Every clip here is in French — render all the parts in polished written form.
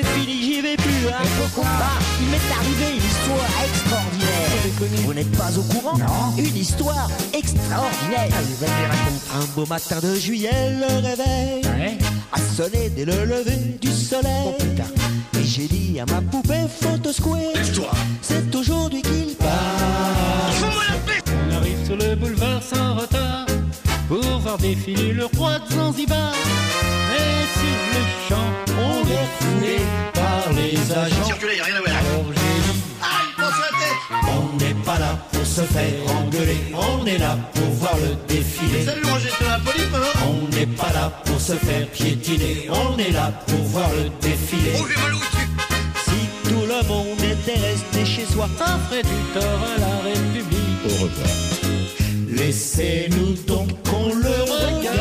c'est fini, j'y vais plus, hein. Pourquoi? Il m'est arrivé une histoire extraordinaire. Vous n'êtes pas au courant? Non. Une histoire extraordinaire. Allez, vas-y, raconte. Un beau matin de juillet, le réveil Ouais. a sonné dès le lever du soleil. Oh putain. Et j'ai dit à ma poupée photosquare, c'est aujourd'hui qu'il part. On arrive sur le boulevard sans retard pour voir défiler le roi de Zanzibar. Et sur le champ, on est foulé par les agents. Circulez, y'a rien à voir. Alors j'ai dit, On n'est pas là pour se faire engueuler, on est là pour voir le défilé. Salut, moi j'étais la police, hein. On n'est pas là pour se faire piétiner, on est là pour voir le défilé. Oh, j'ai mal au dessus. Si tout le monde était resté chez soi, ça ferait du tort à la République. Au revoir. Laissez-nous donc qu'on le regarde.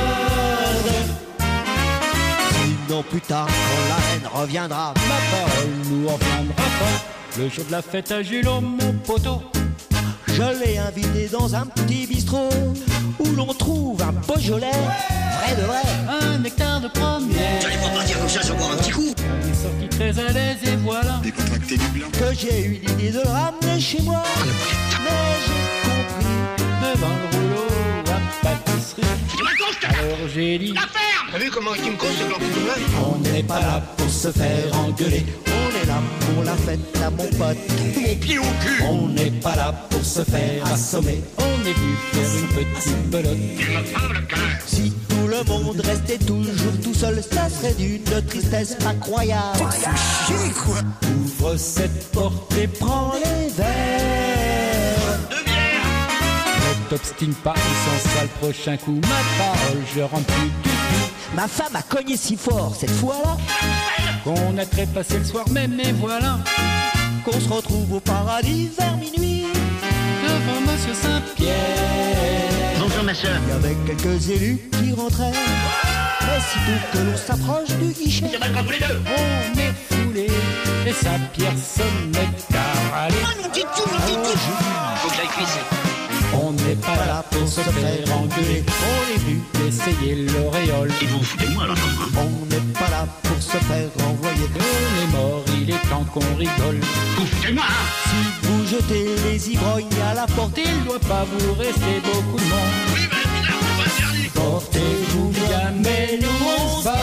sinon plus tard, quand la haine reviendra, Ma parole nous reviendra pas. Le jour de la fête à Jules, mon poteau. je l'ai invité dans un petit bistrot où l'on trouve un Beaujolais, vrai de vrai. Un nectar de première. J'allais pas partir comme ça sans boire un petit coup. Il est sorti très à l'aise et voilà. Décontracté du blanc. Que j'ai eu l'idée de le ramener chez moi, mais j'ai compris. Devant le rouleau à pâtisserie. Alors j'ai dit, T'as vu comment il me cause ce blanc tout vrai? On n'est pas là pour se faire engueuler, On est là pour la fête à mon pote. Mon pied au cul. on n'est pas là pour se faire assommer. on est venu faire une petite belote. Si tout le monde restait toujours tout seul, ça serait d'une tristesse incroyable. Chier, quoi. Ouvre cette porte et prends les verres. Deux bières. Ne t'obstine pas, il s'en sale le prochain coup. Ma parole, je rentre plus du tout. Ma femme a cogné si fort cette fois-là Qu'on a trépassé le soir même et voilà. qu'on se retrouve au paradis vers minuit. Devant Monsieur Saint-Pierre. Bonjour ma soeur. Il y avait quelques élus qui rentraient. Mais sitôt que l'on s'approche du guichet, Il y en a pas tous les deux. On est foulé et Saint-Pierre sonnette car allez. Faut que j'aille cuisser. On n'est pas là pour se faire engueuler. On est venu essayer l'auréole. Et vous vous foutez de moi là. on n'est pas là pour se faire renvoyer. On est mort, il est temps qu'on rigole. Vous foutez de moi, hein. Si vous jetez les ivrognes à la porte, Il doit pas vous rester beaucoup de monde. Oui, mais mineur, c'est pas interdit. Portez-vous bien, mais nous on se bat.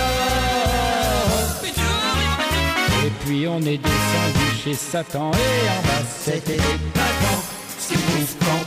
Et puis on est descendu chez Satan et en bas c'était épatant. Si vous quand